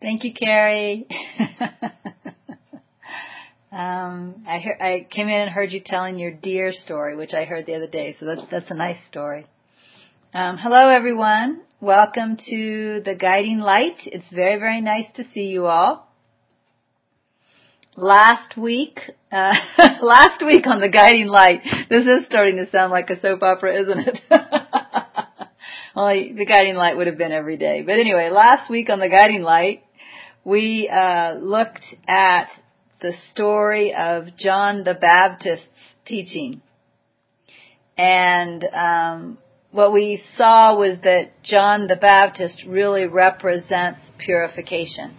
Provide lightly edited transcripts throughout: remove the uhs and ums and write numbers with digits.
Thank you, Carrie. I came in and heard you telling your deer story, which I heard the other day, so that's a nice story. Hello, everyone. Welcome to the Guiding Light. It's very, very nice to see you all. Last week on the Guiding Light, this is starting to sound like a soap opera, isn't it? Well, the Guiding Light would have been every day. But anyway, last week on the Guiding Light, we looked at the story of John the Baptist's teaching. And what we saw was that John the Baptist really represents purification.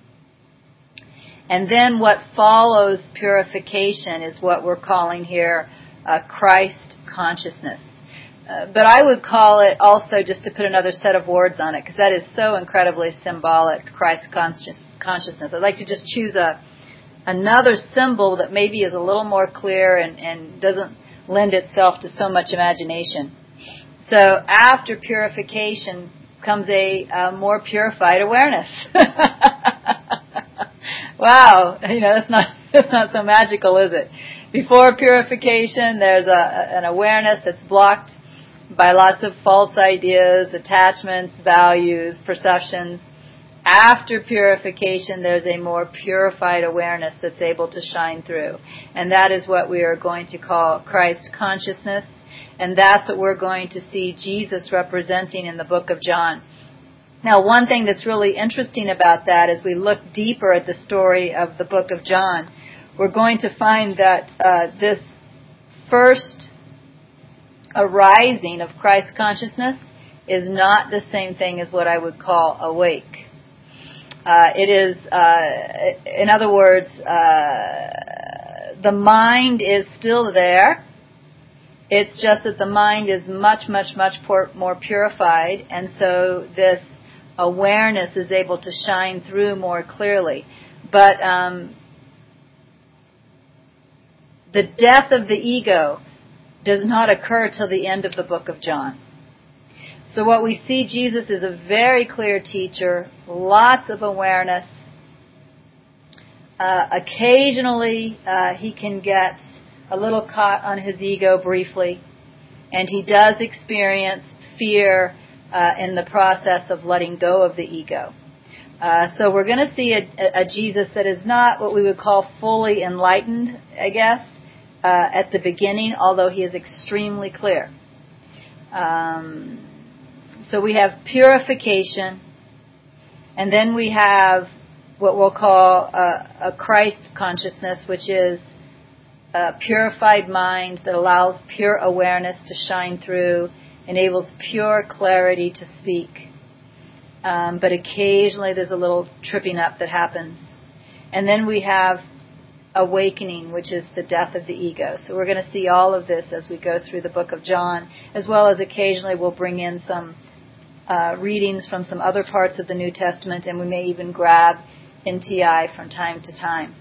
And then what follows purification is what we're calling here Christ consciousness. But I would call it also, just to put another set of words on it, because that is so incredibly symbolic, Christ consciousness. I'd like to just choose another symbol that maybe is a little more clear and doesn't lend itself to so much imagination. So after purification comes a more purified awareness. Wow, that's not so magical, is it? Before purification, there's an awareness that's blocked by lots of false ideas, attachments, values, perceptions. After purification, there's a more purified awareness that's able to shine through. And that is what we are going to call Christ consciousness. And that's what we're going to see Jesus representing in the book of John. Now, one thing that's really interesting about that, as we look deeper at the story of the book of John, we're going to find that this first arising of Christ consciousness is not the same thing as what I would call awake. It is, in other words, the mind is still there. It's just that the mind is much, much, much more purified, and so this awareness is able to shine through more clearly. But the death of the ego does not occur till the end of the book of John. So what we see, Jesus is a very clear teacher, lots of awareness. Occasionally, he can get a little caught on his ego briefly, and he does experience fear in the process of letting go of the ego. So we're going to see a Jesus that is not what we would call fully enlightened, I guess, at the beginning, although he is extremely clear. So we have purification, and then we have what we'll call a Christ consciousness, which is a purified mind that allows pure awareness to shine through, enables pure clarity to speak. But occasionally there's a little tripping up that happens. And then we have awakening, which is the death of the ego. So we're going to see all of this as we go through the book of John, as well as occasionally we'll bring in some readings from some other parts of the New Testament, and we may even grab NTI from time to time.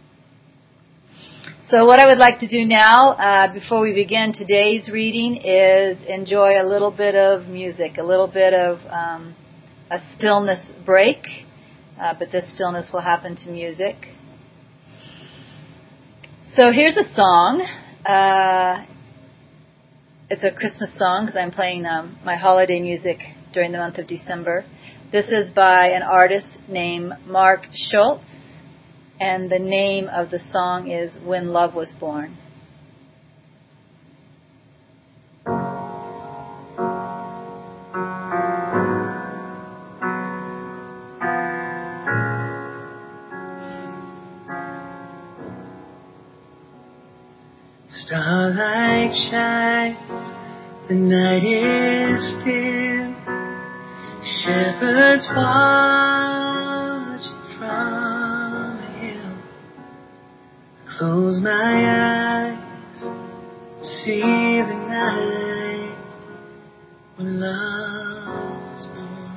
So what I would like to do now, before we begin today's reading, is enjoy a little bit of music, a little bit of a stillness break, but this stillness will happen to music. So here's a song. It's a Christmas song because I'm playing my holiday music during the month of December. This is by an artist named Mark Schultz, and the name of the song is When Love Was Born. Starlight shines, the night is still. Shepherds watch from a hill. Close my eyes, see the night when love was born.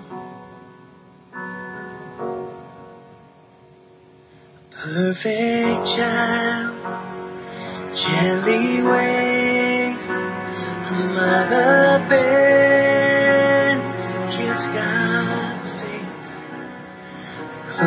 A perfect child gently waves, a mother bends to kiss God's face.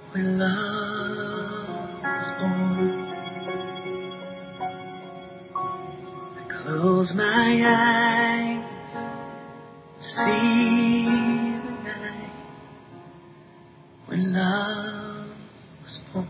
when love was born. I close my eyes, see the night when love was born.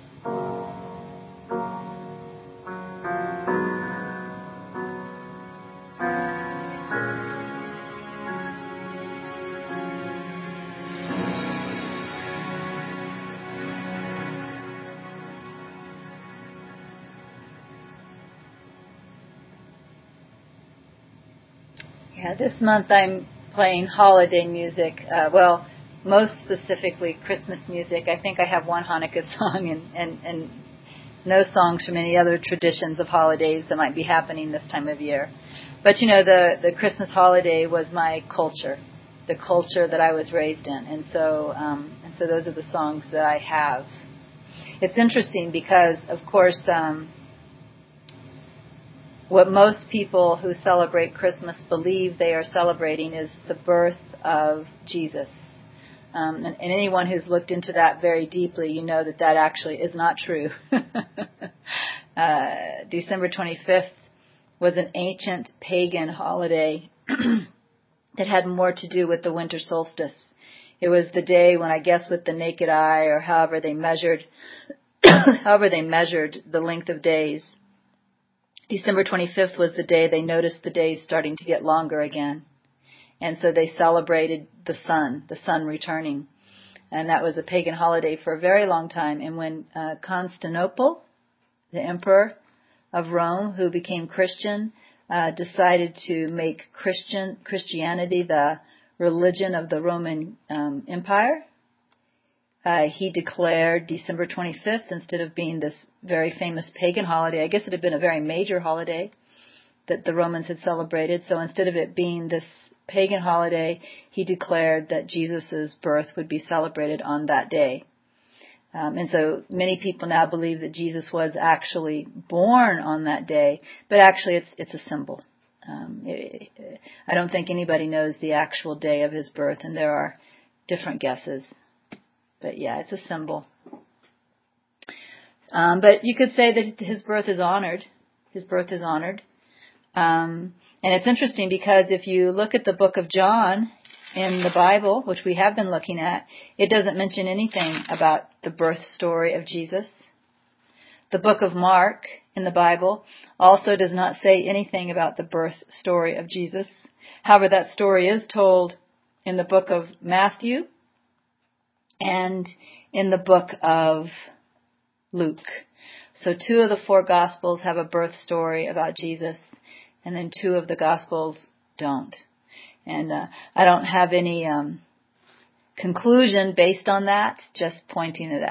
Yeah, this month I'm playing holiday music. Most specifically Christmas music. I think I have one Hanukkah song and no songs from any other traditions of holidays that might be happening this time of year. But the Christmas holiday was my culture, the culture that I was raised in, and so those are the songs that I have. It's interesting because, of course, what most people who celebrate Christmas believe they are celebrating is the birth of Jesus. And anyone who's looked into that very deeply, you know that actually is not true. December 25th was an ancient pagan holiday that had more to do with the winter solstice. It was the day when, I guess with the naked eye or however they measured the length of days, December 25th was the day they noticed the days starting to get longer again. And so they celebrated the sun returning. And that was a pagan holiday for a very long time. And when Constantinople, the emperor of Rome, who became Christian, decided to make Christianity the religion of the Roman Empire, he declared December 25th, instead of being this very famous pagan holiday, I guess it had been a very major holiday that the Romans had celebrated. So instead of it being this pagan holiday, he declared that Jesus' birth would be celebrated on that day. And so many people now believe that Jesus was actually born on that day, but actually it's a symbol. I don't think anybody knows the actual day of his birth, and there are different guesses. But yeah, it's a symbol. But you could say that his birth is honored. His birth is honored. And it's interesting because if you look at the book of John in the Bible, which we have been looking at, it doesn't mention anything about the birth story of Jesus. The book of Mark in the Bible also does not say anything about the birth story of Jesus. However, that story is told in the book of Matthew and in the book of Luke. So 2 of the 4 Gospels have a birth story about Jesus, and then 2 of the Gospels don't. And I don't have any conclusion based on that, just pointing it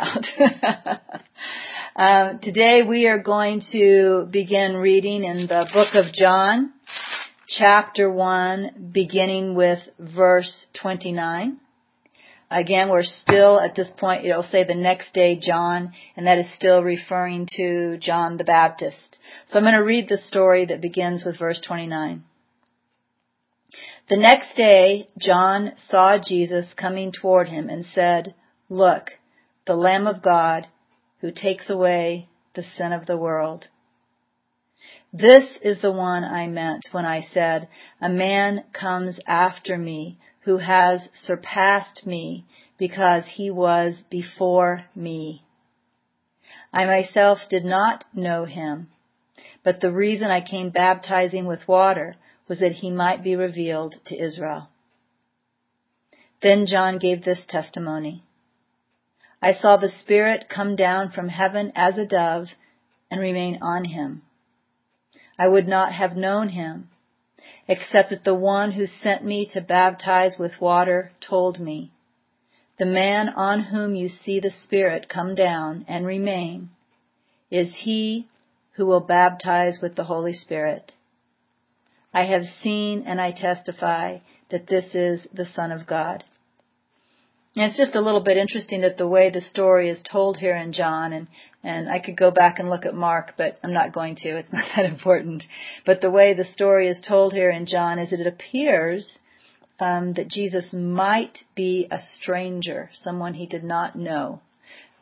out. Today we are going to begin reading in the book of John, chapter 1, beginning with verse 29. Again, we're still at this point, it'll say the next day John, and that is still referring to John the Baptist. So I'm going to read the story that begins with verse 29. The next day, John saw Jesus coming toward him and said, "Look, the Lamb of God who takes away the sin of the world. This is the one I meant when I said, a man comes after me who has surpassed me because he was before me. I myself did not know him, but the reason I came baptizing with water was that he might be revealed to Israel." Then John gave this testimony. "I saw the Spirit come down from heaven as a dove and remain on him. I would not have known him, except that the one who sent me to baptize with water told me, 'The man on whom you see the Spirit come down and remain is he who will baptize with the Holy Spirit. I have seen and I testify that this is the Son of God.'" And it's just a little bit interesting that the way the story is told here in John, and I could go back and look at Mark, but I'm not going to. It's not that important. But the way the story is told here in John is that it appears that Jesus might be a stranger, someone he did not know.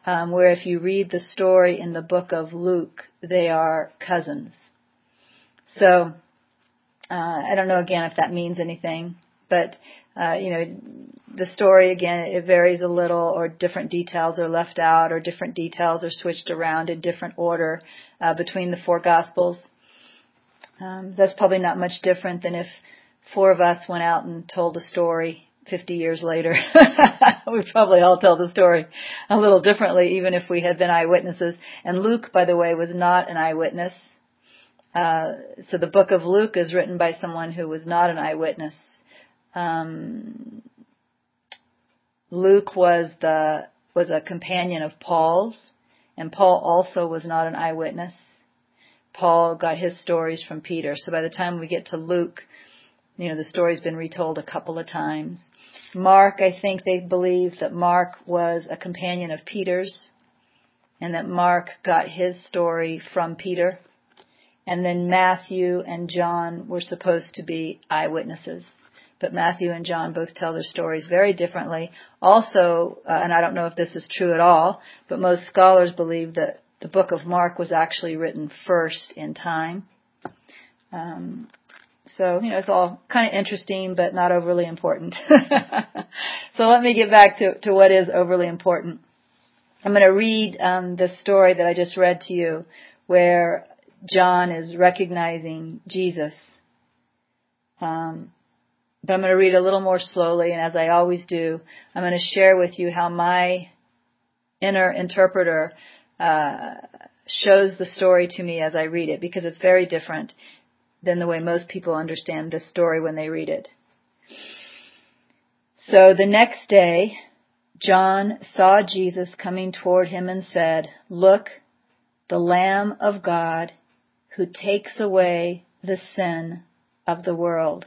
where if you read the story in the book of Luke, they are cousins. So, I don't know again if that means anything, but, the story again, it varies a little, or different details are left out, or different details are switched around in different order, between the four Gospels. That's probably not much different than if four of us went out and told a story 50 years later. We'd probably all tell the story a little differently, even if we had been eyewitnesses. And Luke, by the way, was not an eyewitness. So the book of Luke is written by someone who was not an eyewitness. Luke was a companion of Paul's, and Paul also was not an eyewitness. Paul got his stories from Peter. So by the time we get to Luke, the story's been retold a couple of times. Mark, I think they believe that Mark was a companion of Peter's, and that Mark got his story from Peter. And then Matthew and John were supposed to be eyewitnesses. But Matthew and John both tell their stories very differently. Also, and I don't know if this is true at all, but most scholars believe that the book of Mark was actually written first in time. So, it's all kind of interesting, but not overly important. So let me get back to what is overly important. I'm going to read the story that I just read to you, where John is recognizing Jesus. But I'm going to read a little more slowly, and as I always do, I'm going to share with you how my inner interpreter shows the story to me as I read it, because it's very different than the way most people understand this story when they read it. So the next day, John saw Jesus coming toward him and said, "Look, the Lamb of God who takes away the sin of the world."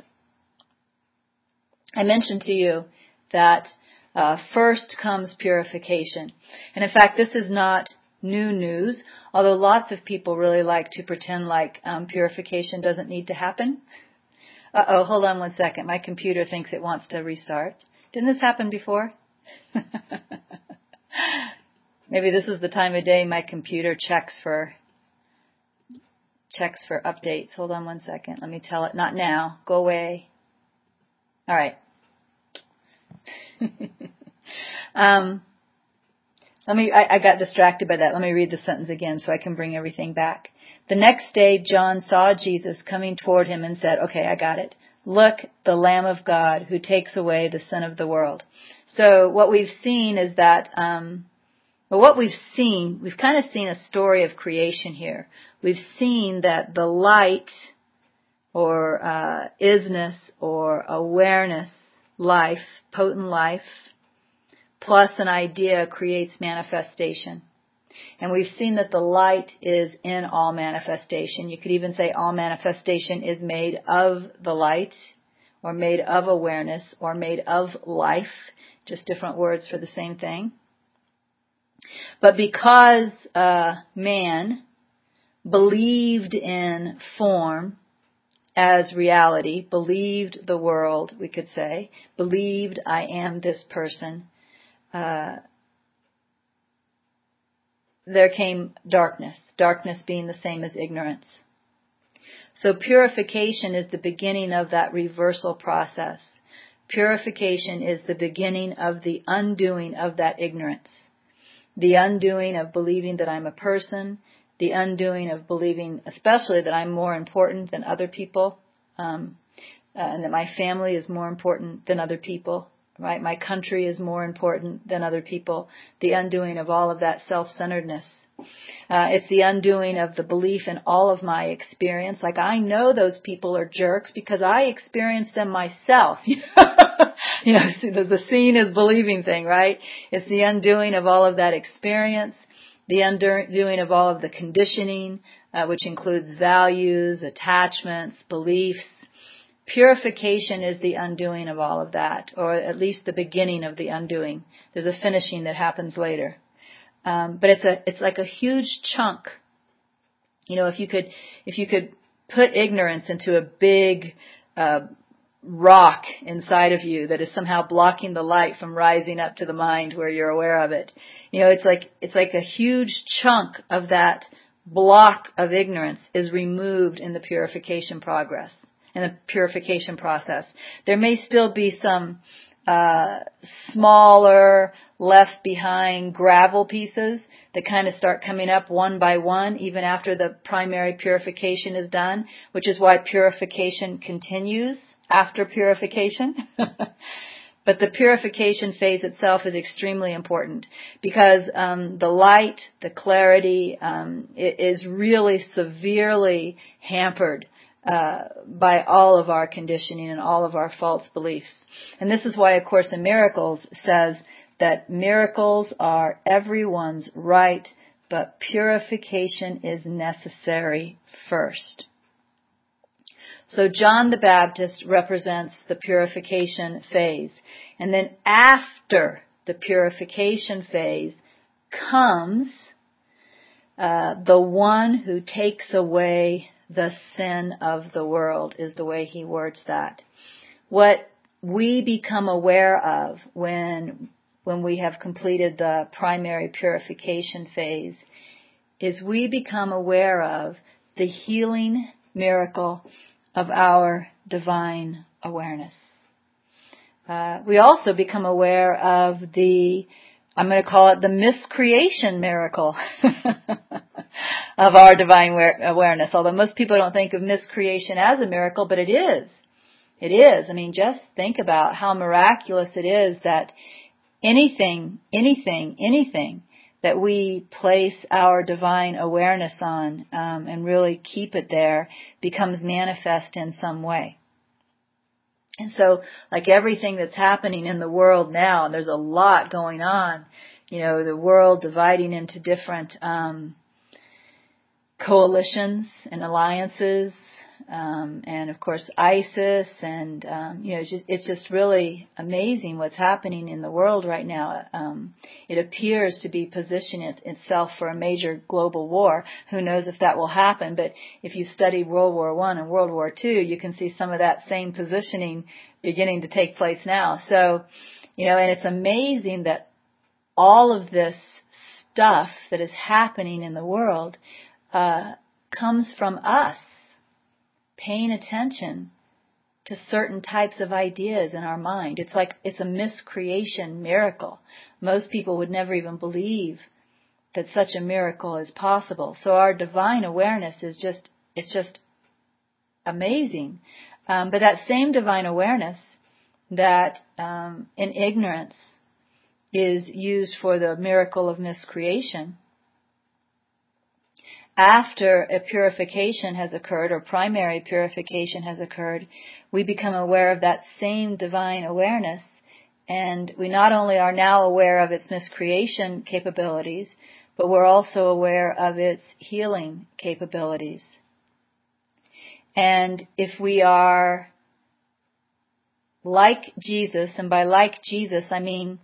I mentioned to you that first comes purification. And in fact, this is not new news, although lots of people really like to pretend like purification doesn't need to happen. Hold on one second. My computer thinks it wants to restart. Didn't this happen before? Maybe this is the time of day my computer checks for updates. Hold on one second. Let me tell it. Not now. Go away. All right. I got distracted by that. Let me read the sentence again so I can bring everything back. The next day, John saw Jesus coming toward him and said, okay, I got it. "Look, the Lamb of God who takes away the sin of the world." So what we've seen is that, we've kind of seen a story of creation here. We've seen that the light, or isness, or awareness, life, potent life, plus an idea creates manifestation. And we've seen that the light is in all manifestation. You could even say all manifestation is made of the light, or made of awareness, or made of life. Just different words for the same thing. But because man believed in form as reality, believed the world, we could say, believed I am this person, there came darkness being the same as ignorance. So purification is the beginning of that reversal process. Purification is the beginning of the undoing of that ignorance. The undoing of believing that I'm a person, the undoing of believing especially that I'm more important than other people, and that my family is more important than other people. Right? My country is more important than other people. The undoing of all of that self-centeredness. It's the undoing of the belief in all of my experience. Like, I know those people are jerks because I experienced them myself. The seeing is believing thing, right? It's the undoing of all of that experience, the undoing of all of the conditioning, which includes values, attachments, beliefs. Purification is the undoing of all of that, or at least the beginning of the undoing. There's a finishing that happens later. But it's like a huge chunk. If you could put ignorance into a big rock inside of you that is somehow blocking the light from rising up to the mind where you're aware of it. It's like a huge chunk of that block of ignorance is removed in the purification process. There may still be some smaller left behind gravel pieces that kind of start coming up one by one even after the primary purification is done, which is why purification continues after purification. But the purification phase itself is extremely important because the light, the clarity, is really severely hampered by all of our conditioning and all of our false beliefs. And this is why A Course in Miracles says that miracles are everyone's right, but purification is necessary first. So John the Baptist represents the purification phase. And then after the purification phase comes the one who takes away the sin of the world, is the way he words that. What we become aware of when we have completed the primary purification phase is we become aware of the healing miracle of our divine awareness. We also become aware of I'm going to call it the miscreation miracle of our divine awareness. Although most people don't think of miscreation as a miracle, but it is. It is. I mean, just think about how miraculous it is that anything that we place our divine awareness on and really keep it there becomes manifest in some way. And so, like everything that's happening in the world now, and there's a lot going on, the world dividing into different coalitions and alliances, and of course ISIS, and it's just really amazing what's happening in the world right now. It appears to be positioning itself for a major global war. Who knows if that will happen? But if you study World War I and World War II, you can see some of that same positioning beginning to take place now. So, and it's amazing that all of this stuff that is happening in the world comes from us paying attention to certain types of ideas in our mind. It's a miscreation miracle. Most people would never even believe that such a miracle is possible. So our divine awareness is just amazing. But that same divine awareness that in ignorance is used for the miracle of miscreation, after a purification has occurred, or primary purification has occurred, we become aware of that same divine awareness, and we not only are now aware of its miscreation capabilities, but we're also aware of its healing capabilities. And if we are like Jesus, and by like Jesus I mean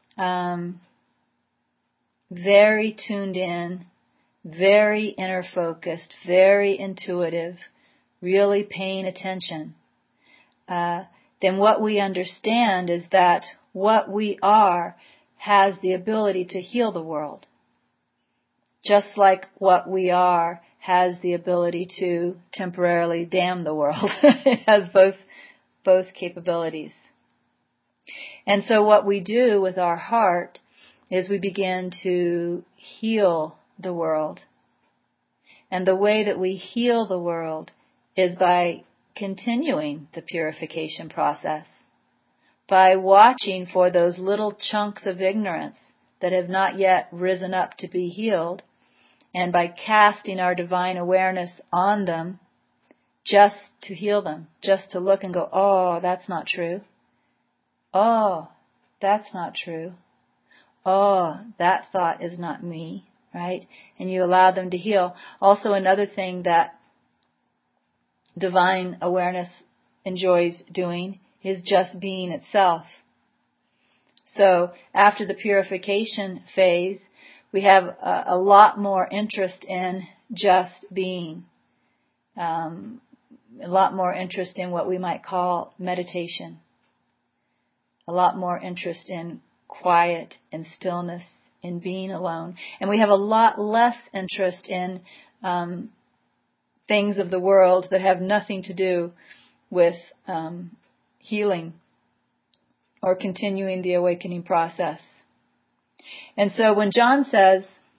very tuned in, very inner focused, very intuitive, really paying attention, then what we understand is that what we are has the ability to heal the world. Just like what we are has the ability to temporarily damn the world. It has both capabilities. And so what we do with our heart is we begin to heal the world. And the way that we heal the world is by continuing the purification process, by watching for those little chunks of ignorance that have not yet risen up to be healed, and by casting our divine awareness on them just to heal them, just to look and go, oh, that's not true. Oh, that's not true. Oh, that thought is not me. Right? And you allow them to heal. Also, another thing that divine awareness enjoys doing is just being itself. So after the purification phase, we have a lot more interest in just being. a lot more interest in what we might call meditation, a lot more interest in quiet and stillness, in being alone. And we have a lot less interest in things of the world that have nothing to do with healing or continuing the awakening process. And so when John says,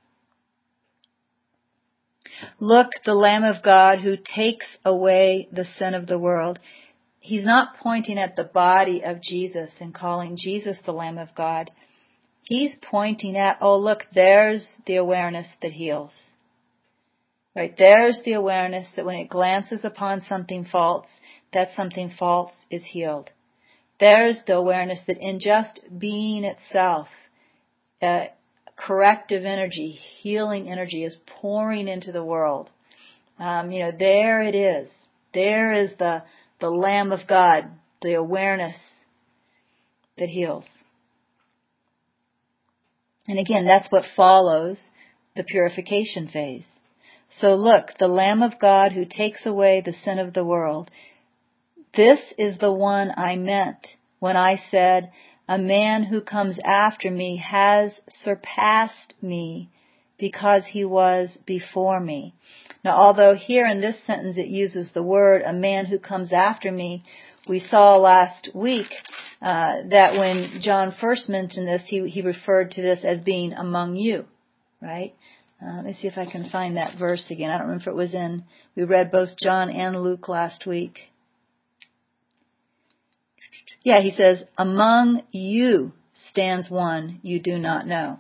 "Look, the Lamb of God who takes away the sin of the world," he's not pointing at the body of Jesus and calling Jesus the Lamb of God. He's pointing at, oh, look, there's the awareness that heals. Right? There's the awareness that when it glances upon something false, that something false is healed. There's the awareness that in just being itself, corrective energy, healing energy is pouring into the world. There it is. There is the Lamb of God, the awareness that heals. And again, that's what follows the purification phase. So look, the Lamb of God who takes away the sin of the world. This is the one I meant when I said, a man who comes after me has surpassed me because he was before me. Now, although here in this sentence it uses the word, a man who comes after me, we saw last week that when John first mentioned this, he referred to this as being among you, right? Let me see if I can find that verse again. I don't remember if it was we read both John and Luke last week. Yeah, he says, among you stands one you do not know.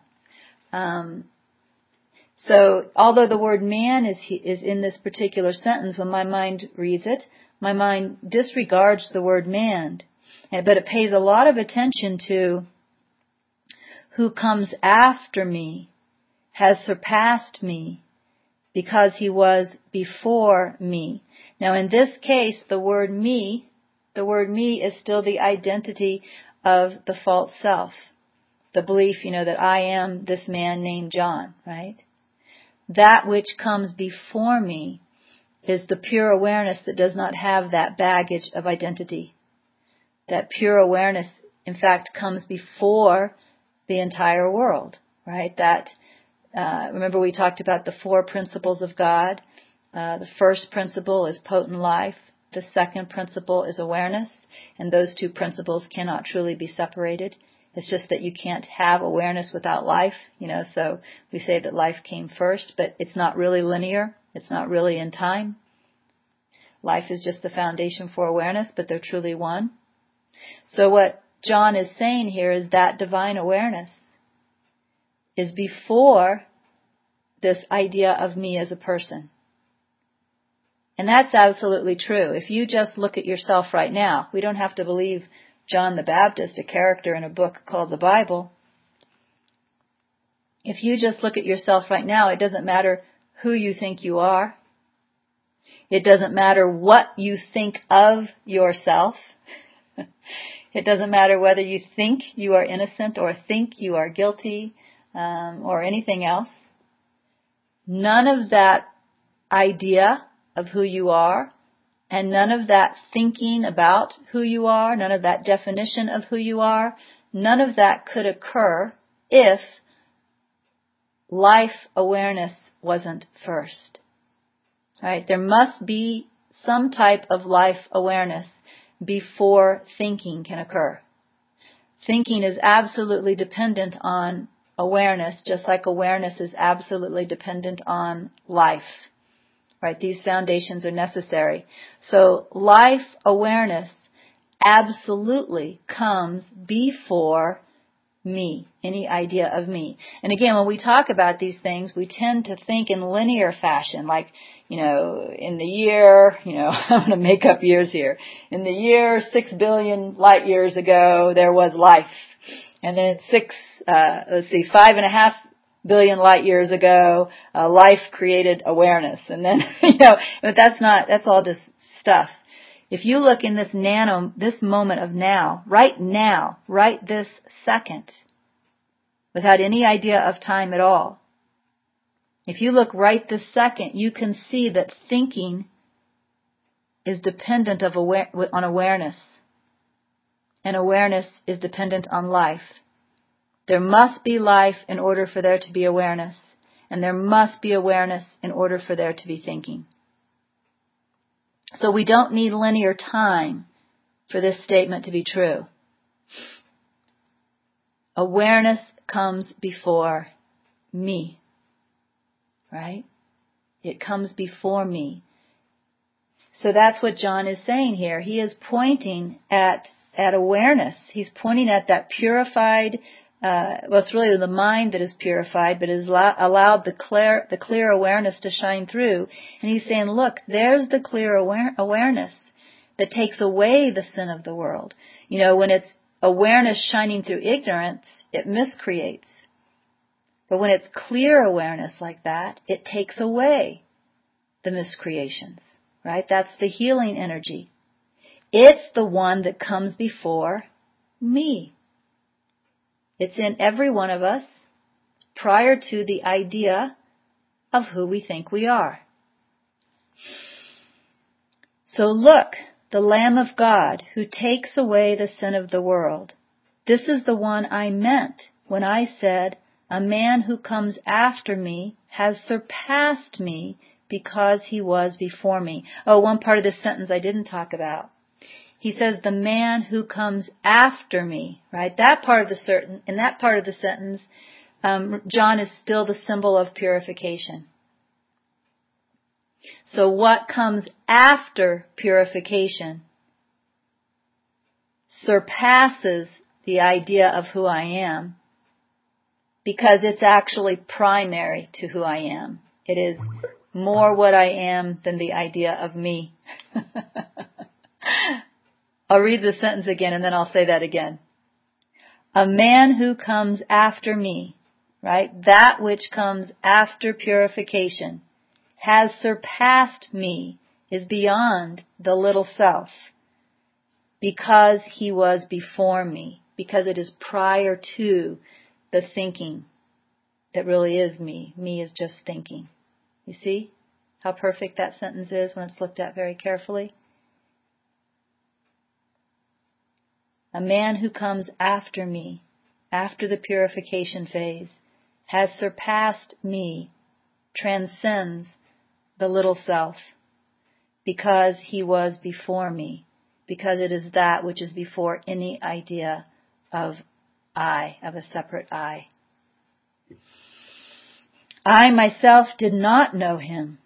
So although the word man is in this particular sentence, when my mind reads it, my mind disregards the word man. But it pays a lot of attention to who comes after me has surpassed me because he was before me. Now in this case, the word me is still the identity of the false self. The belief, that I am this man named John, right? That which comes before me is the pure awareness that does not have that baggage of identity. That pure awareness, in fact, comes before the entire world, right? Remember we talked about the 4 principles of God. The first principle is potent life. The second principle is awareness. And those 2 principles cannot truly be separated. It's just that you can't have awareness without life, so we say that life came first, but it's not really linear. It's not really in time. Life is just the foundation for awareness, but they're truly one. So what John is saying here is that divine awareness is before this idea of me as a person. And that's absolutely true. If you just look at yourself right now, we don't have to believe John the Baptist, a character in a book called the Bible. If you just look at yourself right now, it doesn't matter who you think you are. It doesn't matter what you think of yourself. It doesn't matter whether you think you are innocent or think you are guilty or anything else. None of that idea of who you are and none of that thinking about who you are, none of that definition of who you are, none of that could occur if life awareness wasn't first. Right? There must be some type of life awareness before thinking can occur. Thinking is absolutely dependent on awareness, just like awareness is absolutely dependent on life. Right? These foundations are necessary. So life awareness absolutely comes before me, any idea of me. And again, when we talk about these things, we tend to think in linear fashion, like, in the year, I'm going to make up years here. In the year 6 billion light years ago, there was life. And then 5.5 billion light years ago, life created awareness. And then, but that's all just stuff. If you look in this moment of now, right this second, without any idea of time at all, if you look right this second, you can see that thinking is dependent on awareness, and awareness is dependent on life. There must be life in order for there to be awareness, and there must be awareness in order for there to be thinking. So we don't need linear time for this statement to be true. Awareness comes before me, right? It comes before me. So that's what John is saying here. He is pointing at awareness. He's pointing at that purified, it's really the mind that is purified, but is allowed the clear awareness to shine through. And he's saying, look, there's the clear awareness that takes away the sin of the world. You know, when it's awareness shining through ignorance, it miscreates. But when it's clear awareness like that, it takes away the miscreations, right? That's the healing energy. It's the one that comes before me. It's in every one of us prior to the idea of who we think we are. So look, the Lamb of God who takes away the sin of the world. This is the one I meant when I said, a man who comes after me has surpassed me because he was before me. Oh, one part of this sentence I didn't talk about. He says, the man who comes after me, right? In that part of the sentence, John is still the symbol of purification. So what comes after purification surpasses the idea of who I am, because it's actually primary to who I am. It is more what I am than the idea of me. I'll read the sentence again and then I'll say that again. A man who comes after me, right? That which comes after purification has surpassed me, is beyond the little self, because he was before me, because it is prior to the thinking that really is me. Me is just thinking. You see how perfect that sentence is when it's looked at very carefully? A man who comes after me, after the purification phase, has surpassed me, transcends the little self, because he was before me, because it is that which is before any idea of I, of a separate I. I myself did not know him.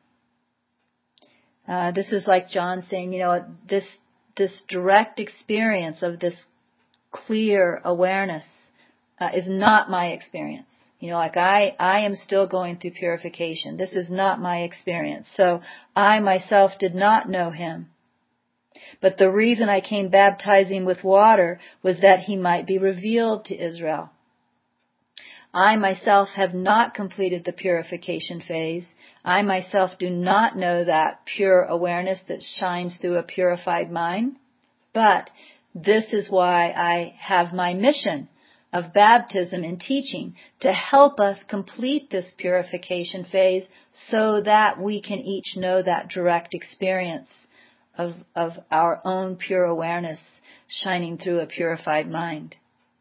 This is like John saying, this direct experience of this clear awareness is not my experience. I am still going through purification. This is not my experience. So I myself did not know him. But the reason I came baptizing with water was that he might be revealed to Israel. I myself have not completed the purification phase. I myself do not know that pure awareness that shines through a purified mind. But this is why I have my mission of baptism and teaching, to help us complete this purification phase so that we can each know that direct experience of our own pure awareness shining through a purified mind.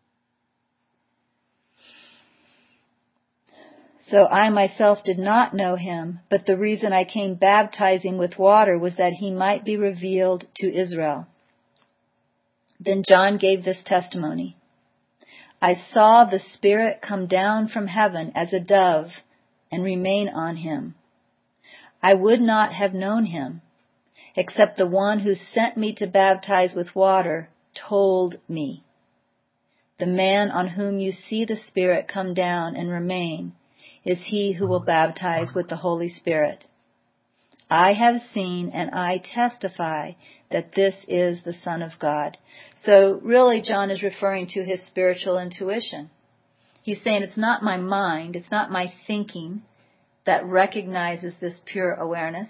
So I myself did not know him, but the reason I came baptizing with water was that he might be revealed to Israel. Then John gave this testimony. I saw the Spirit come down from heaven as a dove and remain on him. I would not have known him, except the one who sent me to baptize with water told me. The man on whom you see the Spirit come down and remain is he who will baptize with the Holy Spirit. I have seen and I testify that this is the Son of God. So really John is referring to his spiritual intuition. He's saying it's not my mind, it's not my thinking that recognizes this pure awareness.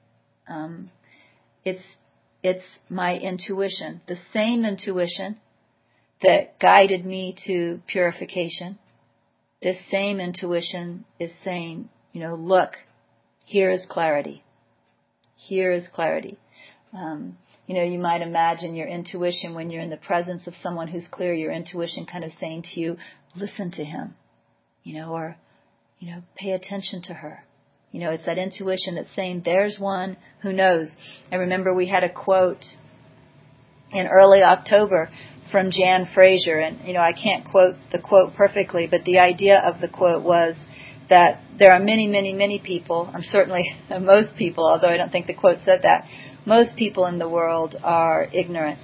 It's my intuition, the same intuition that guided me to purification. This same intuition is saying, look, here is clarity. Here is clarity. You might imagine your intuition when you're in the presence of someone who's clear, your intuition kind of saying to you, listen to him, or pay attention to her. It's that intuition that's saying, there's one who knows. I remember we had a quote in early October from Jan Fraser, and I can't quote the quote perfectly, but the idea of the quote was that there are many, many, many people, certainly most people, although I don't think the quote said that, most people in the world are ignorant.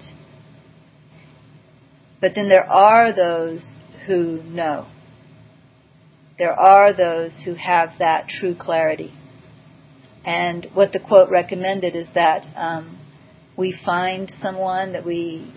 But then there are those who know. There are those who have that true clarity. And what the quote recommended is that we find someone that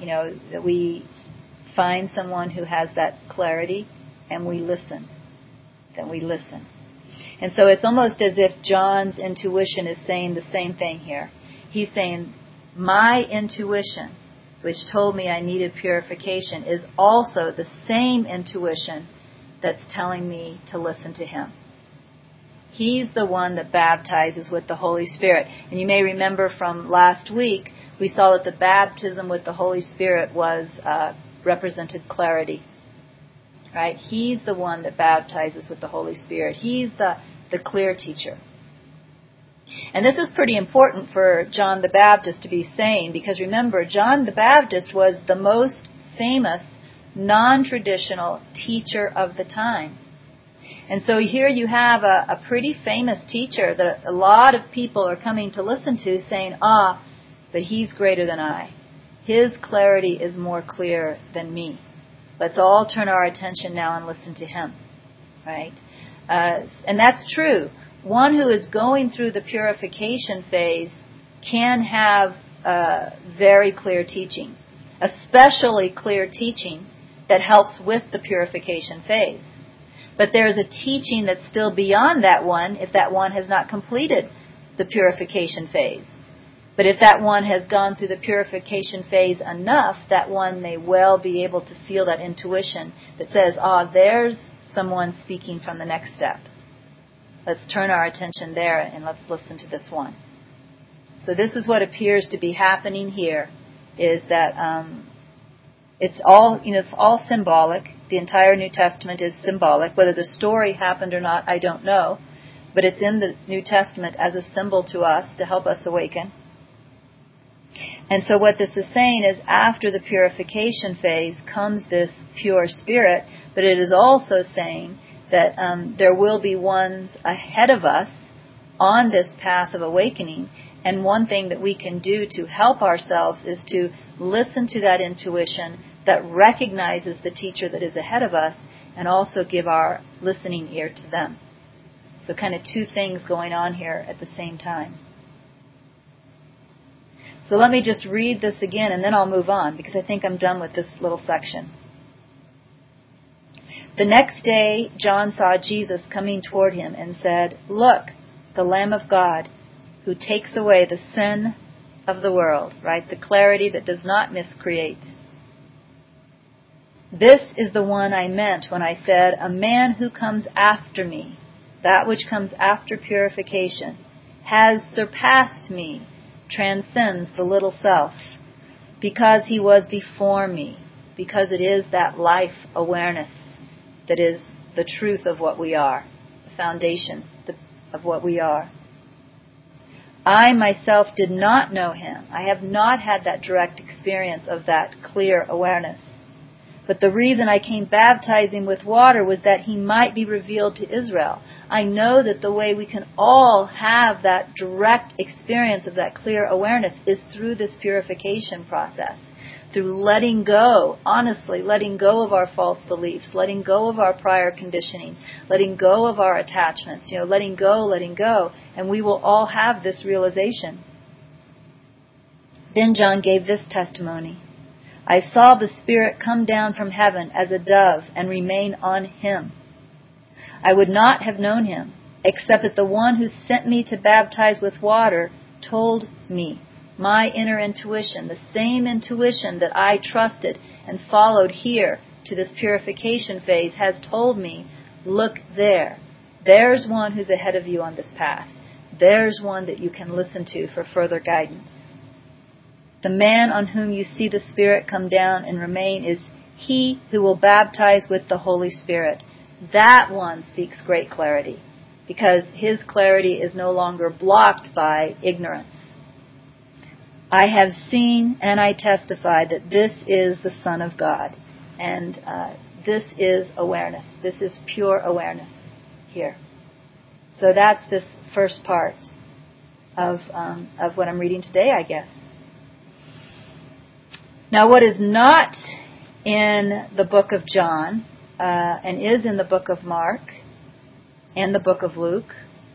we find someone who has that clarity, and we listen. Then we listen. And so it's almost as if John's intuition is saying the same thing here. He's saying, my intuition, which told me I needed purification, is also the same intuition that's telling me to listen to him. He's the one that baptizes with the Holy Spirit. And you may remember from last week, we saw that the baptism with the Holy Spirit was represented clarity. Right? He's the one that baptizes with the Holy Spirit. He's the clear teacher. And this is pretty important for John the Baptist to be saying, because remember, John the Baptist was the most famous non-traditional teacher of the time. And so here you have a pretty famous teacher that a lot of people are coming to listen to, saying, but he's greater than I. His clarity is more clear than me. Let's all turn our attention now and listen to him. Right? And that's true. One who is going through the purification phase can have very clear teaching, especially clear teaching that helps with the purification phase. But there's a teaching that's still beyond that one if that one has not completed the purification phase. But if that one has gone through the purification phase enough, that one may well be able to feel that intuition that says, there's someone speaking from the next step. Let's turn our attention there and let's listen to this one. So this is what appears to be happening here, is that it's all symbolic. The entire New Testament is symbolic. Whether the story happened or not, I don't know. But it's in the New Testament as a symbol to us to help us awaken. And so what this is saying is after the purification phase comes this pure spirit, but it is also saying that there will be ones ahead of us on this path of awakening. And one thing that we can do to help ourselves is to listen to that intuition that recognizes the teacher that is ahead of us and also give our listening ear to them. So kind of two things going on here at the same time. So let me just read this again and then I'll move on because I think I'm done with this little section. The next day, John saw Jesus coming toward him and said, "Look, the Lamb of God, who takes away the sin of the world," right? The clarity that does not miscreate. "This is the one I meant when I said, a man who comes after me, that which comes after purification, has surpassed me, transcends the little self, because he was before me," because it is that life awareness that is the truth of what we are, the foundation of what we are. "I myself did not know him." I have not had that direct experience of that clear awareness. "But the reason I came baptizing with water was that he might be revealed to Israel." I know that the way we can all have that direct experience of that clear awareness is through this purification process. Through letting go, honestly, letting go of our false beliefs, letting go of our prior conditioning, letting go of our attachments, letting go, and we will all have this realization. Then John gave this testimony. "I saw the Spirit come down from heaven as a dove and remain on him. I would not have known him, except that the one who sent me to baptize with water told me." My inner intuition, the same intuition that I trusted and followed here to this purification phase, has told me, look there. There's one who's ahead of you on this path. There's one that you can listen to for further guidance. The man on whom you see the Spirit come down and remain is he who will baptize with the Holy Spirit. That one speaks great clarity, because his clarity is no longer blocked by ignorance. I have seen and I testify that this is the Son of God. And this is awareness. This is pure awareness here. So that's this first part of what I'm reading today, I guess. Now, what is not in the book of John and is in the book of Mark and the book of Luke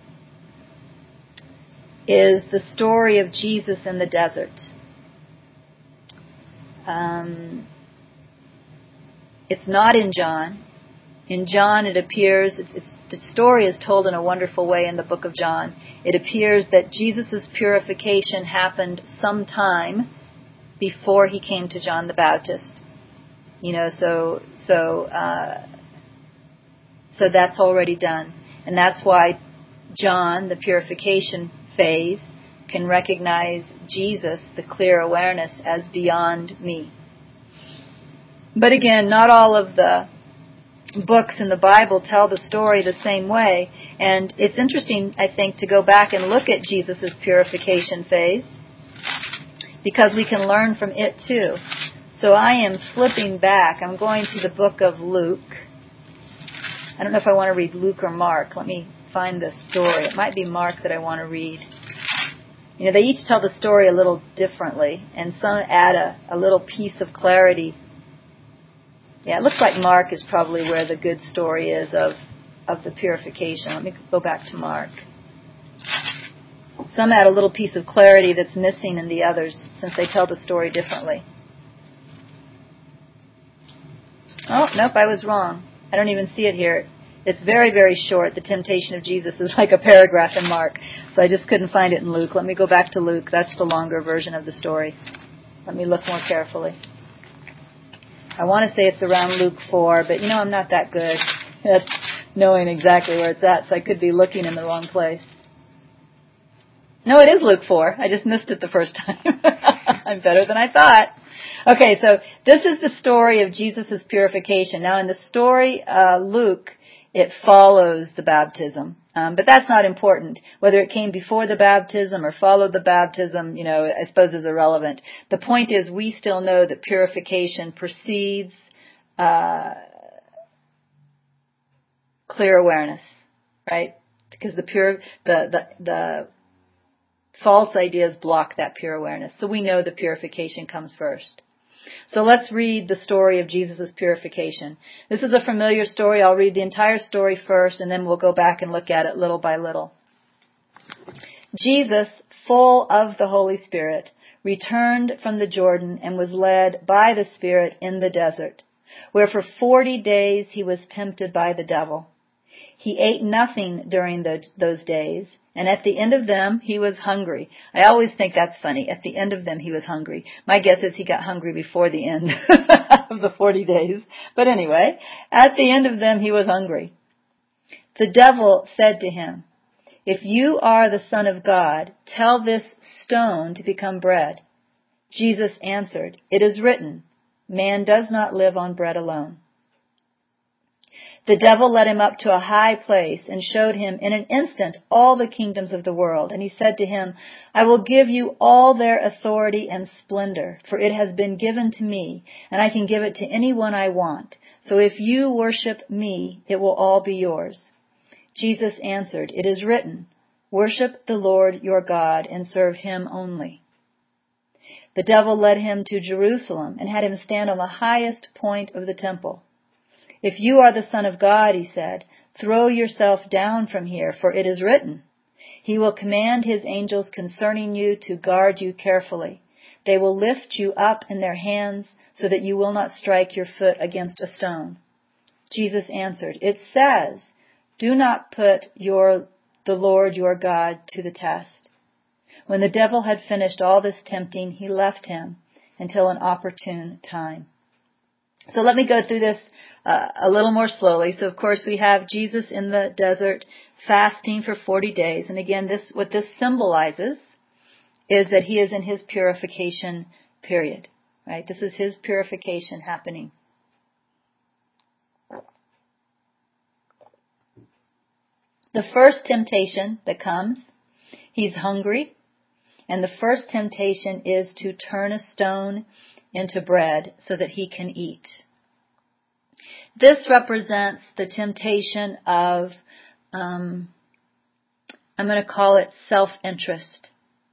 is the story of Jesus in the desert. It's not in John. In John, it appears, the story is told in a wonderful way in the book of John. It appears that Jesus' purification happened sometime before he came to John the Baptist. So that's already done. And that's why John, the purification phase, can recognize Jesus, the clear awareness, as beyond me. But again, not all of the books in the Bible tell the story the same way. And it's interesting, I think, to go back and look at Jesus' purification phase, because we can learn from it too. So I am flipping back. I'm going to the book of Luke. I don't know if I want to read Luke or Mark. Let me find the story. It might be Mark that I want to read. They each tell the story a little differently, and some add a little piece of clarity. Yeah, it looks like Mark is probably where the good story is of the purification. Let me go back to Mark. Some add a little piece of clarity that's missing in the others, since they tell the story differently. Oh, nope, I was wrong. I don't even see it here. It's very, very short. The temptation of Jesus is like a paragraph in Mark, so I just couldn't find it in Luke. Let me go back to Luke. That's the longer version of the story. Let me look more carefully. I want to say it's around Luke 4, but I'm not that good at knowing exactly where it's at, so I could be looking in the wrong place. No, it is Luke 4. I just missed it the first time. I'm better than I thought. Okay, so this is the story of Jesus' purification. Now, in the story, Luke, it follows the baptism. But that's not important. Whether it came before the baptism or followed the baptism, I suppose is irrelevant. The point is, we still know that purification precedes clear awareness, right? Because the false ideas block that pure awareness. So we know the purification comes first. So let's read the story of Jesus' purification. This is a familiar story. I'll read the entire story first, and then we'll go back and look at it little by little. Jesus, full of the Holy Spirit, returned from the Jordan and was led by the Spirit in the desert, where for 40 days he was tempted by the devil. He ate nothing during those days, and at the end of them, he was hungry. I always think that's funny. At the end of them, he was hungry. My guess is he got hungry before the end of the 40 days. But anyway, at the end of them, he was hungry. The devil said to him, "If you are the Son of God, tell this stone to become bread." Jesus answered, "It is written, man does not live on bread alone." The devil led him up to a high place and showed him in an instant all the kingdoms of the world. And he said to him, "I will give you all their authority and splendor, for it has been given to me, and I can give it to anyone I want. So if you worship me, it will all be yours." Jesus answered, "It is written, worship the Lord your God and serve him only." The devil led him to Jerusalem and had him stand on the highest point of the temple. "If you are the Son of God," he said, "throw yourself down from here, for it is written, he will command his angels concerning you to guard you carefully. They will lift you up in their hands so that you will not strike your foot against a stone." Jesus answered, "It says, do not put the Lord your God to the test." When the devil had finished all this tempting, he left him until an opportune time. So let me go through this a little more slowly. So, of course, we have Jesus in the desert fasting for 40 days. And again, what this symbolizes is that he is in his purification period, right? This is his purification happening. The first temptation that comes, he's hungry, and the first temptation is to turn a stone into bread so that he can eat. This represents the temptation of, I'm going to call it self-interest.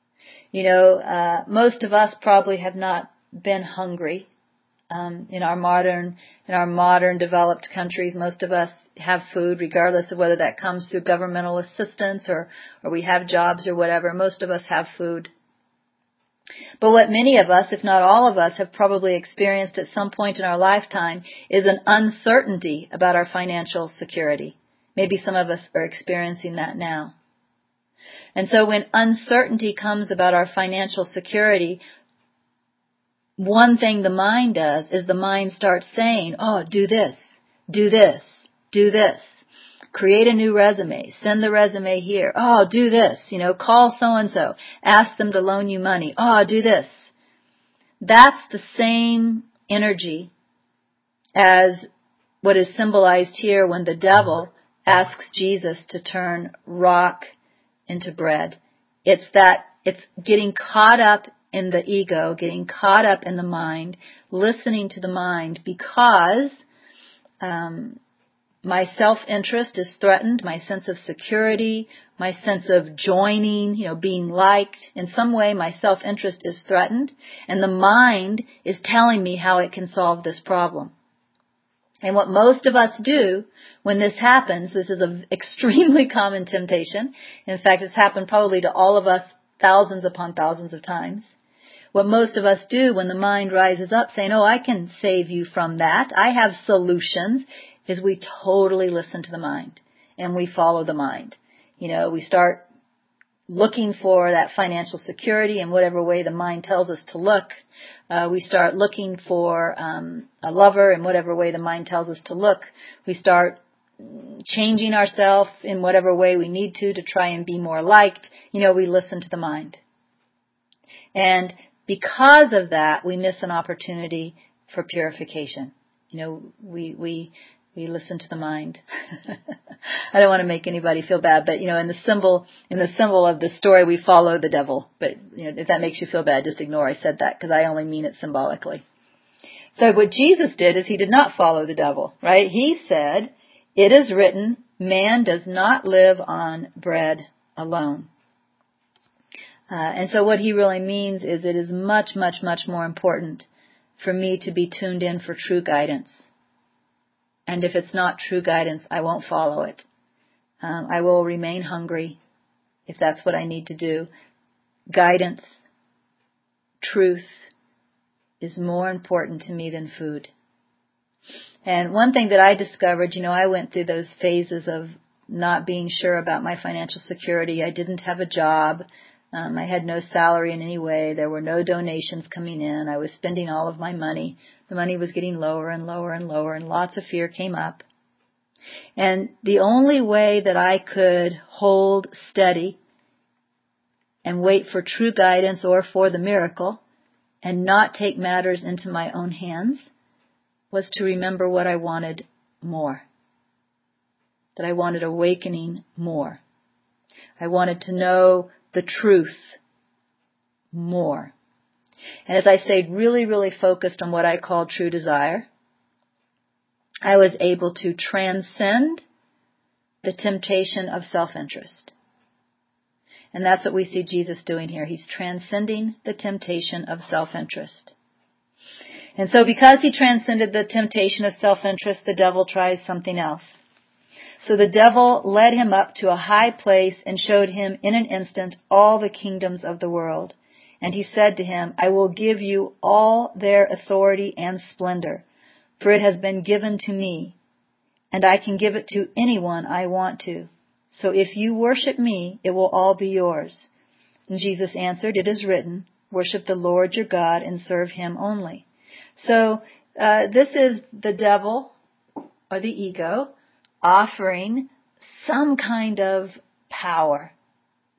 Most of us probably have not been hungry. In our modern developed countries, most of us have food, regardless of whether that comes through governmental assistance or we have jobs or whatever. Most of us have food. But what many of us, if not all of us, have probably experienced at some point in our lifetime is an uncertainty about our financial security. Maybe some of us are experiencing that now. And so when uncertainty comes about our financial security, one thing the mind does is the mind starts saying, oh, do this, do this, do this. Create a new resume. Send the resume here. Oh, do this. Call so-and-so. Ask them to loan you money. Oh, do this. That's the same energy as what is symbolized here when the devil asks Jesus to turn rock into bread. It's getting caught up in the ego, getting caught up in the mind, listening to the mind because my self-interest is threatened, my sense of security, my sense of joining, being liked. In some way, my self-interest is threatened, and the mind is telling me how it can solve this problem. And what most of us do when this happens, this is an extremely common temptation. In fact, it's happened probably to all of us thousands upon thousands of times. What most of us do when the mind rises up saying, oh, I can save you from that, I have solutions, is we totally listen to the mind and we follow the mind. We start looking for that financial security in whatever way the mind tells us to look. We start looking for a lover in whatever way the mind tells us to look. We start changing ourselves in whatever way we need to try and be more liked. We listen to the mind. And because of that, we miss an opportunity for purification. We listen to the mind. I don't want to make anybody feel bad, but in the symbol of the story, we follow the devil. But if that makes you feel bad, just ignore I said that because I only mean it symbolically. So what Jesus did is he did not follow the devil, right? He said, "It is written, man does not live on bread alone." And so what he really means is it is much, much, much more important for me to be tuned in for true guidance. And if it's not true guidance, I won't follow it. I will remain hungry if that's what I need to do. Guidance, truth is more important to me than food. And one thing that I discovered, I went through those phases of not being sure about my financial security. I didn't have a job. I had no salary in any way. There were no donations coming in. I was spending all of my money. The money was getting lower and lower and lower, and lots of fear came up. And the only way that I could hold steady and wait for true guidance or for the miracle and not take matters into my own hands was to remember what I wanted more. That I wanted awakening more. I wanted to know the truth more. And as I stayed really, really focused on what I call true desire, I was able to transcend the temptation of self-interest. And that's what we see Jesus doing here. He's transcending the temptation of self-interest. And so because he transcended the temptation of self-interest, the devil tries something else. So the devil led him up to a high place and showed him in an instant all the kingdoms of the world. And he said to him, I will give you all their authority and splendor, for it has been given to me, and I can give it to anyone I want to. So if you worship me, it will all be yours. And Jesus answered, it is written, worship the Lord your God and serve him only. So this is the devil, or the ego, offering some kind of power.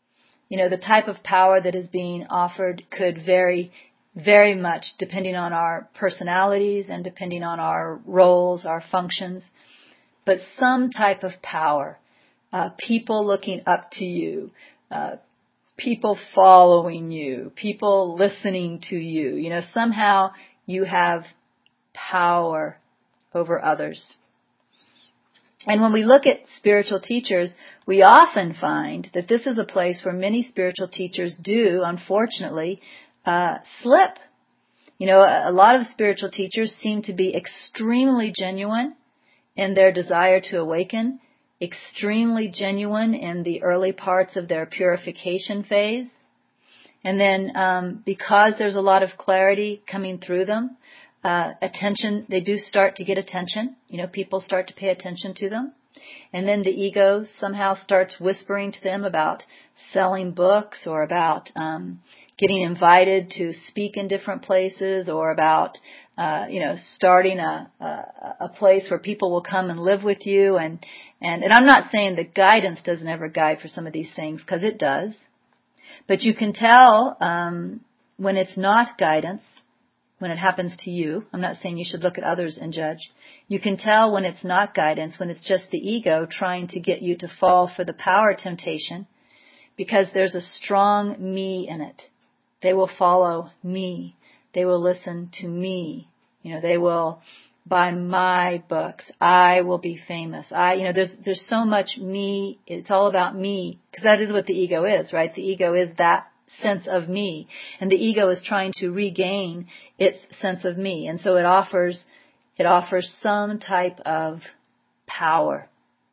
The type of power that is being offered could vary very much depending on our personalities and depending on our roles, our functions. But some type of power, people looking up to you, people following you, people listening to you. Somehow you have power over others. And when we look at spiritual teachers, we often find that this is a place where many spiritual teachers do, unfortunately, slip. A lot of spiritual teachers seem to be extremely genuine in their desire to awaken, extremely genuine in the early parts of their purification phase. And then because there's a lot of clarity coming through them, attention, they do start to get attention. People start to pay attention to them. And then the ego somehow starts whispering to them about selling books or about getting invited to speak in different places or about, starting a place where people will come and live with you. And I'm not saying that guidance doesn't ever guide for some of these things, because it does. But you can tell when it's not guidance, when it happens to you. I'm not saying you should look at others and judge. You can tell when it's not guidance, when it's just the ego trying to get you to fall for the power temptation, because there's a strong me in it. They will follow me. They will listen to me. They will buy my books. I will be famous. There's so much me. It's all about me, because that is what the ego is, right? The ego is that sense of me, and the ego is trying to regain its sense of me, and so it offers some type of power.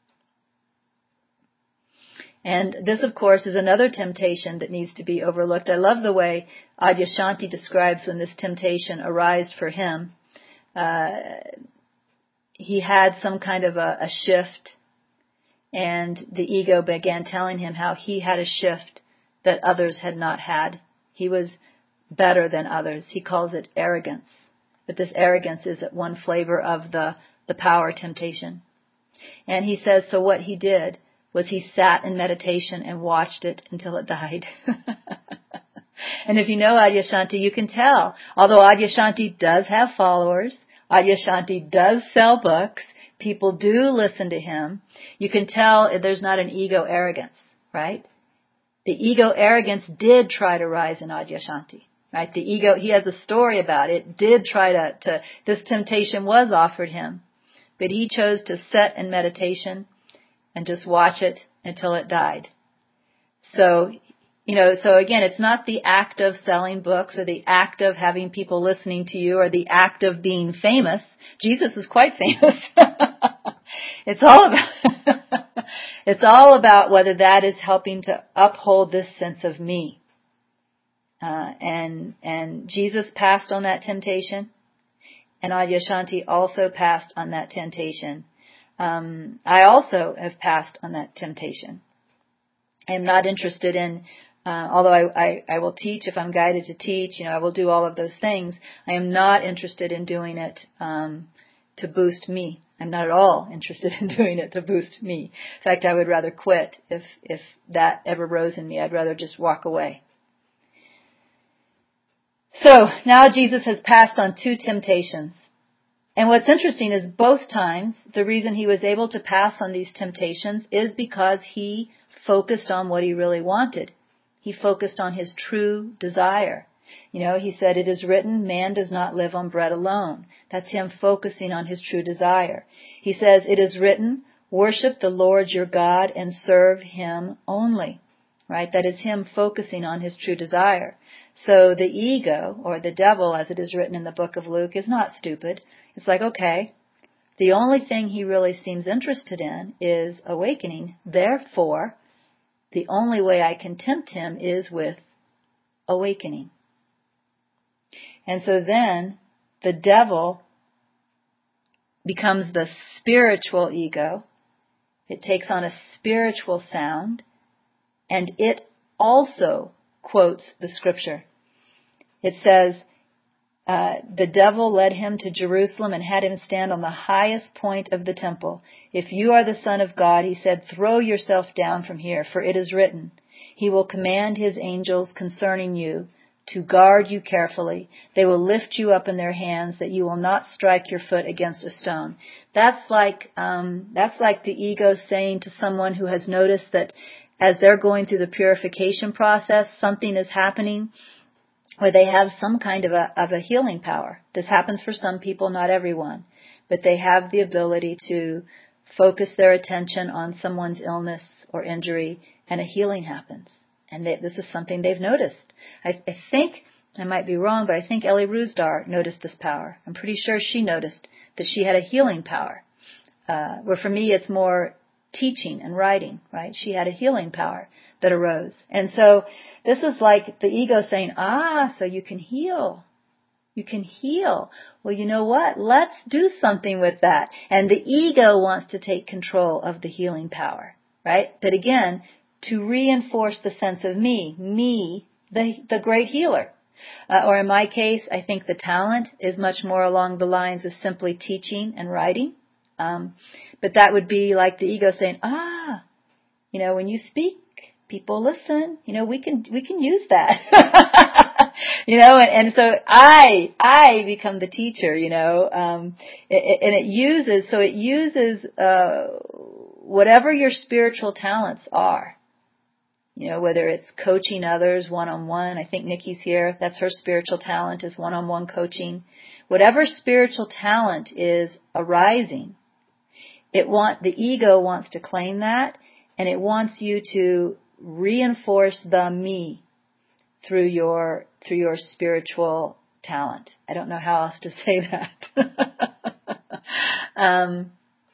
And this, of course, is another temptation that needs to be overlooked. I love the way Adyashanti describes when this temptation arose for him. He had some kind of a shift, and the ego began telling him how he had a shift that others had not had. He was better than others. He calls it arrogance. But this arrogance is one flavor of the power temptation. And he says, so what he did was he sat in meditation and watched it until it died. And if you know Adyashanti, you can tell. Although Adyashanti does have followers, Adyashanti does sell books, people do listen to him, you can tell there's not an ego arrogance, right? The ego arrogance did try to rise in Adyashanti, right? The ego, he has a story about it, did try to this temptation was offered him, but he chose to sit in meditation and just watch it until it died. So again, it's not the act of selling books or the act of having people listening to you or the act of being famous. Jesus is quite famous. It's all about whether that is helping to uphold this sense of me. And Jesus passed on that temptation, and Adyashanti also passed on that temptation. I also have passed on that temptation. I am not interested in, although I will teach if I'm guided to teach, I will do all of those things. I am not interested in doing it to boost me. I'm not at all interested in doing it to boost me. In fact, I would rather quit if that ever rose in me. I'd rather just walk away. So now Jesus has passed on 2 temptations. And what's interesting is both times, the reason he was able to pass on these temptations is because he focused on what he really wanted. He focused on his true desire. He said, it is written, man does not live on bread alone. That's him focusing on his true desire. He says, it is written, worship the Lord your God and serve him only. Right? That is him focusing on his true desire. So the ego, or the devil, as it is written in the book of Luke, is not stupid. It's like, okay, the only thing he really seems interested in is awakening. Therefore, the only way I can tempt him is with awakening. And so then the devil becomes the spiritual ego. It takes on a spiritual sound, and it also quotes the scripture. It says, The devil led him to Jerusalem and had him stand on the highest point of the temple. If you are the Son of God, he said, throw yourself down from here, for it is written, he will command his angels concerning you to guard you carefully. They will lift you up in their hands that you will not strike your foot against a stone. That's like the ego saying to someone who has noticed that as they're going through the purification process, something is happening where they have some kind of a healing power. This happens for some people, not everyone, but they have the ability to focus their attention on someone's illness or injury, and a healing happens. And this is something they've noticed. I think, I might be wrong, but I think Ellie Rusdar noticed this power. I'm pretty sure she noticed that she had a healing power. Where for me it's more teaching and writing, right? She had a healing power that arose. And so this is like the ego saying, so you can heal. You can heal. Well, you know what? Let's do something with that. And the ego wants to take control of the healing power, right? But again, to reinforce the sense of me, the great healer. Or in my case, I think the talent is much more along the lines of simply teaching and writing. But that would be like the ego saying, when you speak, people listen. We can use that. And so I become the teacher. And it uses whatever your spiritual talents are. Whether it's coaching others one-on-one. I think Nikki's here. That's her spiritual talent, is one-on-one coaching. Whatever spiritual talent is arising, the ego wants to claim that, and it wants you to reinforce the me through your spiritual talent. I don't know how else to say that.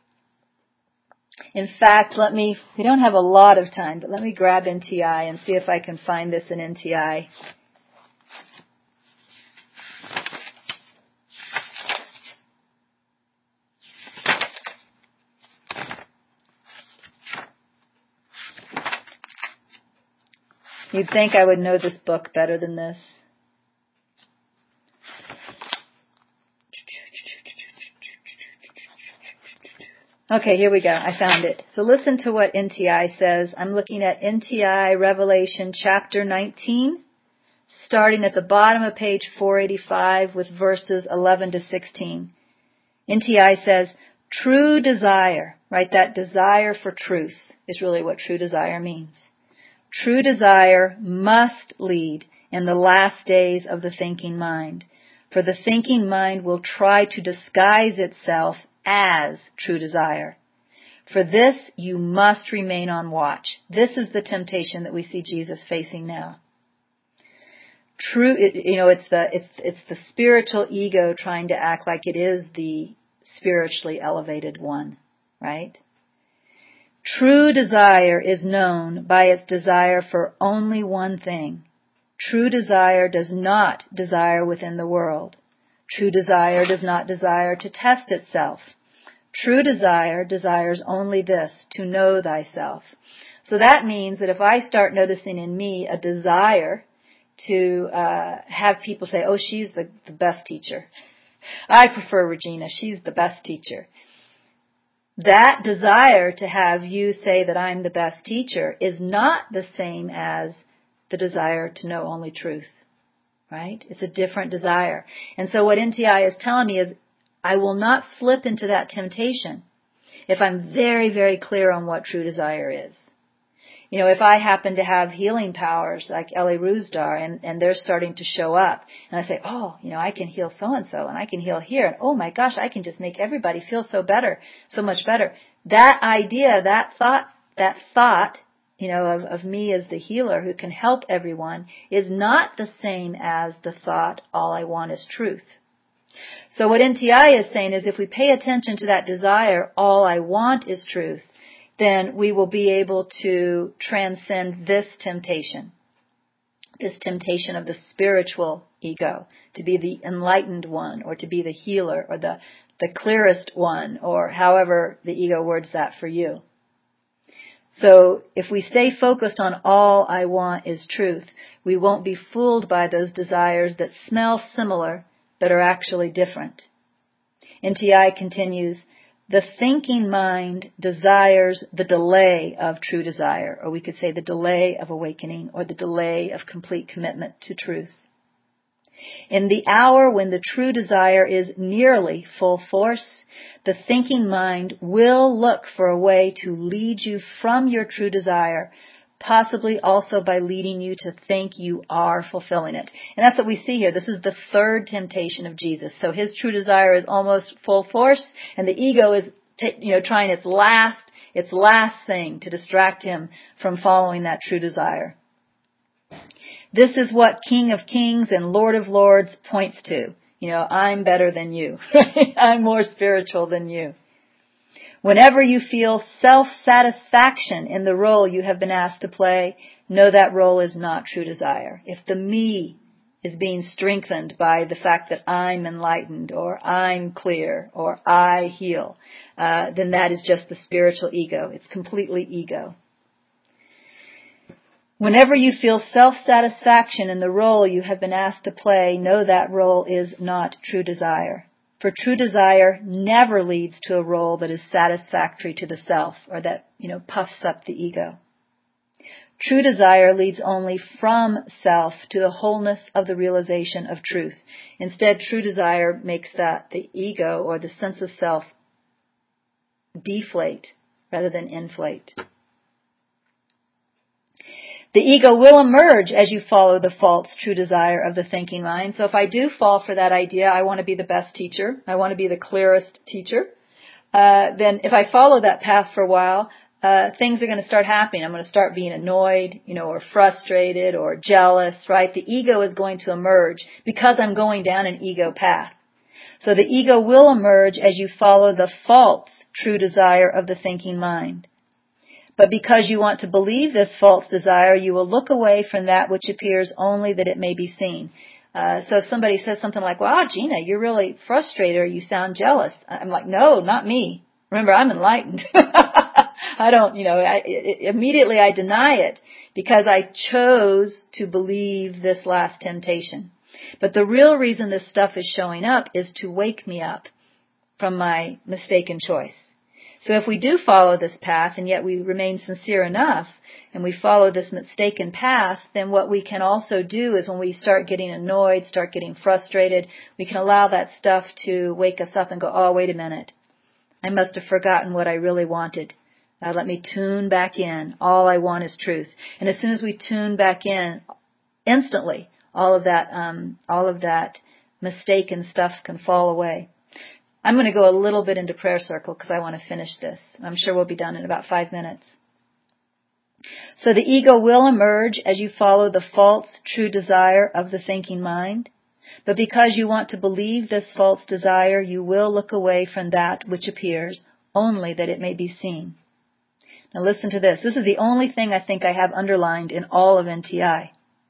In fact, we don't have a lot of time, but let me grab NTI and see if I can find this in NTI. You'd think I would know this book better than this. Okay, here we go. I found it. So listen to what NTI says. I'm looking at NTI Revelation chapter 19, starting at the bottom of page 485 with verses 11 to 16. NTI says, true desire, right? That desire for truth is really what true desire means. True desire must lead in the last days of the thinking mind, for the thinking mind will try to disguise itself as true desire. For this, you must remain on watch. This is the temptation that we see Jesus facing now. It's the spiritual ego trying to act like it is the spiritually elevated one, right? True desire is known by its desire for only one thing. True desire does not desire within the world. True desire does not desire to test itself. True desire desires only this, to know thyself. So that means that if I start noticing in me a desire to have people say, oh, she's the best teacher. I prefer Regina. She's the best teacher. That desire to have you say that I'm the best teacher is not the same as the desire to know only truth, right? It's a different desire. And so what NTI is telling me is I will not slip into that temptation if I'm very, very clear on what true desire is. If I happen to have healing powers like Ellie Rusdar and they're starting to show up and I say, I can heal so-and-so and I can heal here and oh my gosh, I can just make everybody feel so much better. That idea, that thought, of me as the healer who can help everyone is not the same as the thought, all I want is truth. So what NTI is saying is if we pay attention to that desire, all I want is truth, then we will be able to transcend this temptation of the spiritual ego, to be the enlightened one, or to be the healer, or the clearest one, or however the ego words that for you. So if we stay focused on all I want is truth, we won't be fooled by those desires that smell similar, but are actually different. NTI continues, the thinking mind desires the delay of true desire, or we could say the delay of awakening, or the delay of complete commitment to truth. In the hour when the true desire is nearly full force, the thinking mind will look for a way to lead you from your true desire, possibly also by leading you to think you are fulfilling it. And that's what we see here. This is the third temptation of Jesus. So his true desire is almost full force, and the ego is trying its last thing to distract him from following that true desire. This is what King of Kings and Lord of Lords points to. I'm better than you. I'm more spiritual than you. Whenever you feel self-satisfaction in the role you have been asked to play, know that role is not true desire. If the me is being strengthened by the fact that I'm enlightened, or I'm clear, or I heal, then that is just the spiritual ego. It's completely ego. Whenever you feel self-satisfaction in the role you have been asked to play, know that role is not true desire. For true desire never leads to a role that is satisfactory to the self, or that, puffs up the ego. True desire leads only from self to the wholeness of the realization of truth. Instead, true desire makes the ego, or the sense of self, deflate rather than inflate. The ego will emerge as you follow the false true desire of the thinking mind. So if I do fall for that idea, I want to be the best teacher, I want to be the clearest teacher, then if I follow that path for a while, things are going to start happening. I'm going to start being annoyed, or frustrated or jealous, right? The ego is going to emerge because I'm going down an ego path. So the ego will emerge as you follow the false true desire of the thinking mind. But because you want to believe this false desire, you will look away from that which appears only that it may be seen. So if somebody says something like, wow, Gina, you're really frustrated, or you sound jealous. I'm like, no, not me. Remember, I'm enlightened. I don't, immediately I deny it because I chose to believe this last temptation. But the real reason this stuff is showing up is to wake me up from my mistaken choice. So if we do follow this path, and yet we remain sincere enough, and we follow this mistaken path, then what we can also do is when we start getting annoyed, start getting frustrated, we can allow that stuff to wake us up and go, oh, wait a minute. I must have forgotten what I really wanted. Let me tune back in. All I want is truth. And as soon as we tune back in, instantly, all of that mistaken stuff can fall away. I'm going to go a little bit into prayer circle because I want to finish this. I'm sure we'll be done in about 5 minutes. So the ego will emerge as you follow the false true desire of the thinking mind. But because you want to believe this false desire, you will look away from that which appears, only that it may be seen. Now listen to this. This is the only thing I think I have underlined in all of NTI.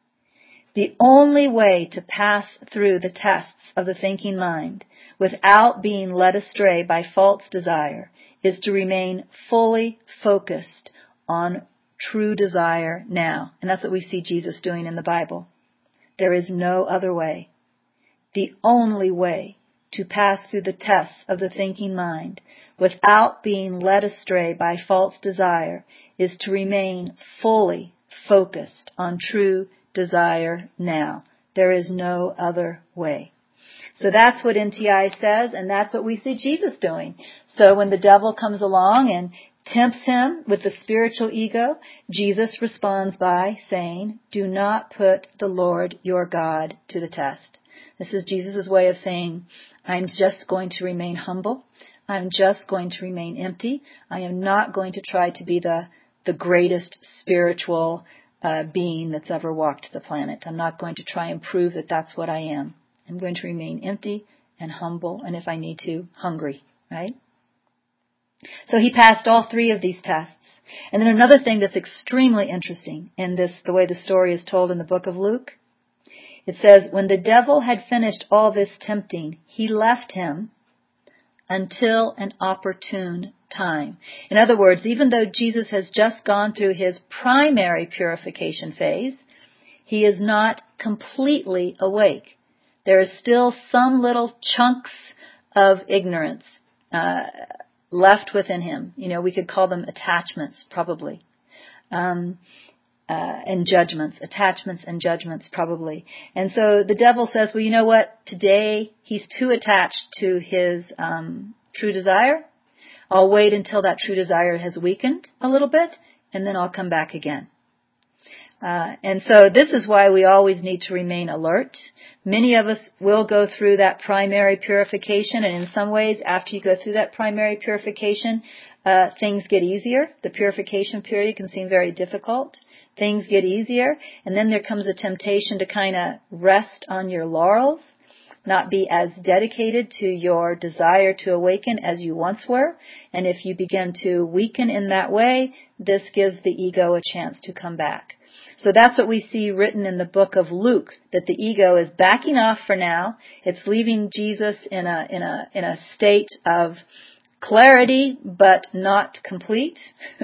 The only way to pass through the tests of the thinking mind without being led astray by false desire is to remain fully focused on true desire now. And that's what we see Jesus doing in the Bible. There is no other way. The only way to pass through the tests of the thinking mind without being led astray by false desire is to remain fully focused on true desire now. There is no other way. So that's what NTI says, and that's what we see Jesus doing. So when the devil comes along and tempts him with the spiritual ego, Jesus responds by saying, do not put the Lord your God to the test. This is Jesus' way of saying, I'm just going to remain humble. I'm just going to remain empty. I am not going to try to be the greatest spiritual being that's ever walked the planet. I'm not going to try and prove that that's what I am. I'm going to remain empty and humble, and if I need to, hungry, right? So he passed all 3 of these tests. And then another thing that's extremely interesting in this, the way the story is told in the book of Luke, it says, when the devil had finished all this tempting, he left him until an opportune time. In other words, even though Jesus has just gone through his primary purification phase, he is not completely awake. There is still some little chunks of ignorance left within him. We could call them attachments, probably. And judgments, attachments and judgments, probably. And so the devil says, well, you know what? Today he's too attached to his true desire. I'll wait until that true desire has weakened a little bit, and then I'll come back again. And so this is why we always need to remain alert. Many of us will go through that primary purification, and in some ways, after you go through that primary purification, things get easier. The purification period can seem very difficult. Things get easier, and then there comes a temptation to kind of rest on your laurels, not be as dedicated to your desire to awaken as you once were. And if you begin to weaken in that way, this gives the ego a chance to come back. So that's what we see written in the book of Luke, that the ego is backing off for now. It's leaving Jesus in a state of clarity, but not complete.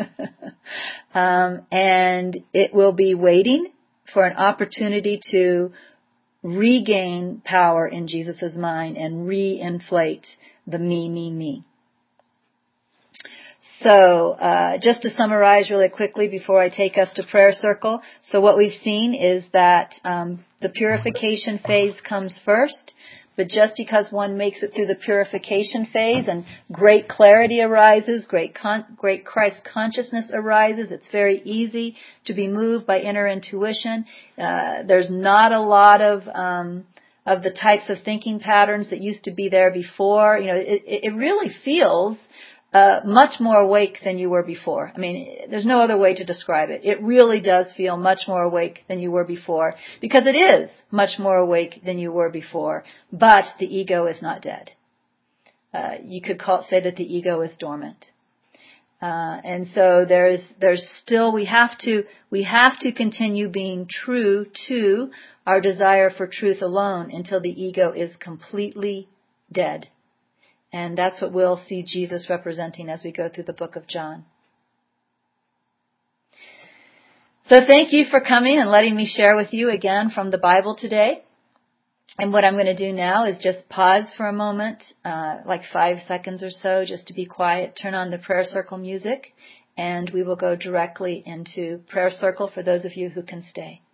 And it will be waiting for an opportunity to regain power in Jesus' mind and re-inflate the me. So, just to summarize really quickly before I take us to prayer circle. So what we've seen is that the purification phase comes first. But just because one makes it through the purification phase and great clarity arises, great Christ consciousness arises, it's very easy to be moved by inner intuition. There's not a lot of the types of thinking patterns that used to be there before. It really feels much more awake than you were before. I mean, there's no other way to describe it. It really does feel much more awake than you were before, because it is much more awake than you were before, but the ego is not dead. You could say that the ego is dormant. And so there's still, we have to continue being true to our desire for truth alone until the ego is completely dead. And that's what we'll see Jesus representing as we go through the book of John. So thank you for coming and letting me share with you again from the Bible today. And what I'm going to do now is just pause for a moment, like 5 seconds or so, just to be quiet, turn on the prayer circle music, and we will go directly into prayer circle for those of you who can stay.